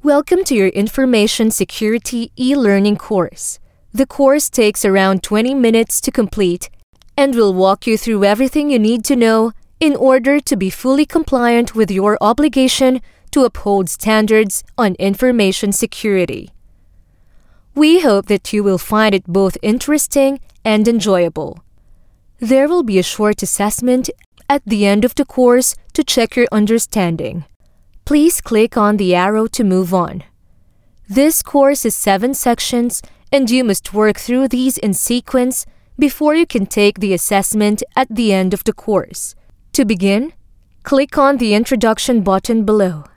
Welcome to your Information Security e-learning course. The course takes around 20 minutes to complete and will walk you through everything you need to know in order to be fully compliant with your obligation to uphold standards on information security. We hope that you will find it both interesting and enjoyable. There will be a short assessment at the end of the course to check your understanding. Please click on the arrow to move on. This course is 7 sections, and you must work through these in sequence before you can take the assessment at the end of the course. To begin, click on the Introduction button below.